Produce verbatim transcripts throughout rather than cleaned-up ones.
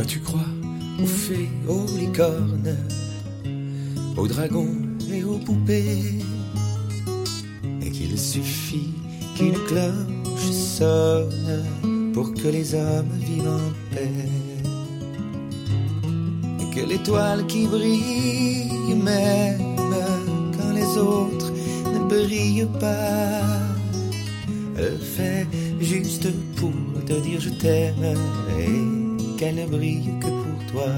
Toi tu crois aux fées, aux licornes, aux dragons et aux poupées, et qu'il suffit qu'une cloche sonne pour que les hommes vivent en paix, et que l'étoile qui brille même quand les autres ne brillent pas, le fait juste pour te dire je t'aime et qu'elle ne brille que pour toi.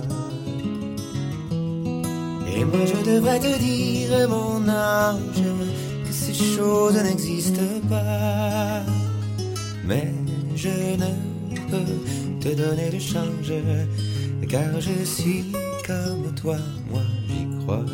Et moi je devrais te dire, mon ange, que ces choses n'existent pas, mais je ne peux te donner le change, car je suis comme toi, moi j'y crois.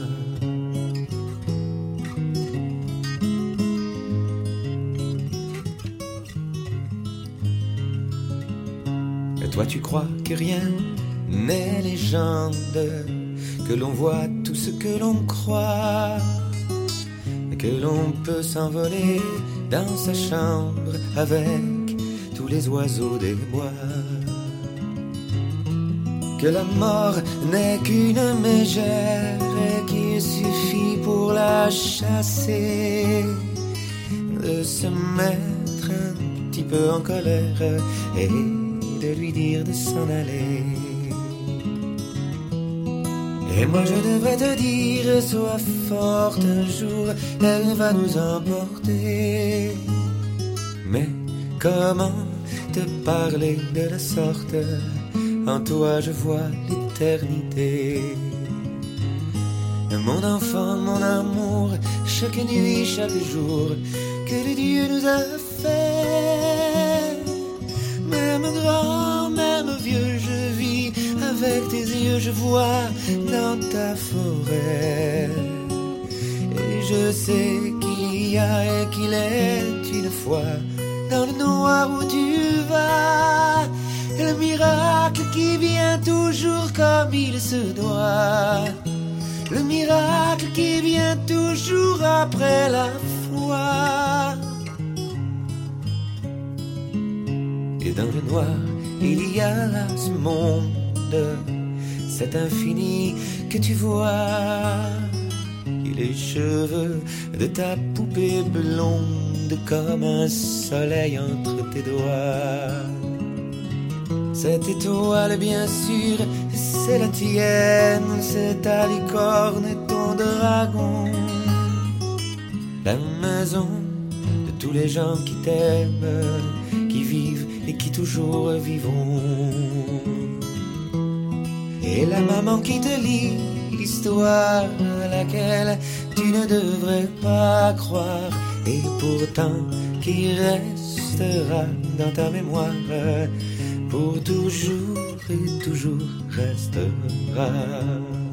Et toi tu crois que rien n'est légende, que l'on voit tout ce que l'on croit, que l'on peut s'envoler dans sa chambre avec tous les oiseaux des bois, que la mort n'est qu'une mégère et qu'il suffit pour la chasser de se mettre un petit peu en colère et de lui dire de s'en aller. Et moi je devrais te dire, sois forte, un jour elle va nous emporter. Mais comment te parler de la sorte? En toi je vois l'éternité. Mon enfant, mon amour, chaque nuit, chaque jour que le Dieu nous a fait, même grand, même vieux, je vis avec tes yeux, je vois dans ta forêt. Et je sais qu'il y a et qu'il est une fois dans le noir où tu vas, le miracle qui vient toujours comme il se doit, le miracle qui vient toujours après la foi. Et dans le noir, il y a là ce monde, cet infini que tu vois, et les cheveux de ta poupée blonde comme un soleil entre tes doigts. Cette étoile, bien sûr, c'est la tienne, c'est ta licorne et ton dragon, la maison de tous les gens qui t'aiment, qui vivent et qui toujours vivront, et la maman qui te lit l'histoire à laquelle tu ne devrais pas croire, et pourtant qui restera dans ta mémoire, pour toujours et toujours restera.